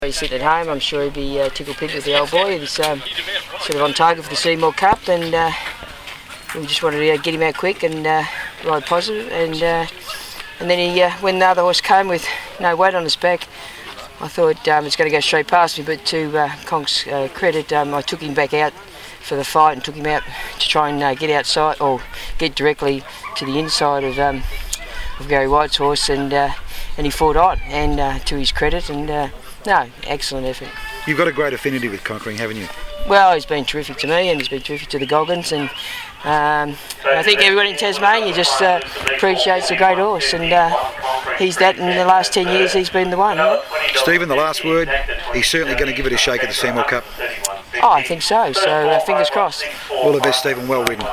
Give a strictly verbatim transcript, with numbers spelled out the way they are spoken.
He's sitting at home. I'm sure he'd be uh, tickled pink with the old boy. He's um, sort of on target for the Seymour Cup, and uh, we just wanted to uh, get him out quick and uh, ride positive. And uh, and then he, uh, when the other horse came with no weight on his back, I thought um, it's going to go straight past me. But to uh, Conk's uh, credit, um, I took him back out for the fight and took him out to try and uh, get outside or get directly to the inside of um, of Gary White's horse, and uh, and he fought on. And uh, to his credit, and. Uh, No, excellent effort. You've got a great affinity with Conquering, haven't you? Well, he's been terrific to me, and he's been terrific to the Goggins, and um, I think everybody in Tasmania just uh, appreciates a great horse, and uh, he's that. In the last ten years, he's been the one. Right? Stephen, the last word. He's certainly going to give it a shake at the Seymour Cup. Oh, I think so. So uh, fingers crossed. All the best, Stephen. Well ridden.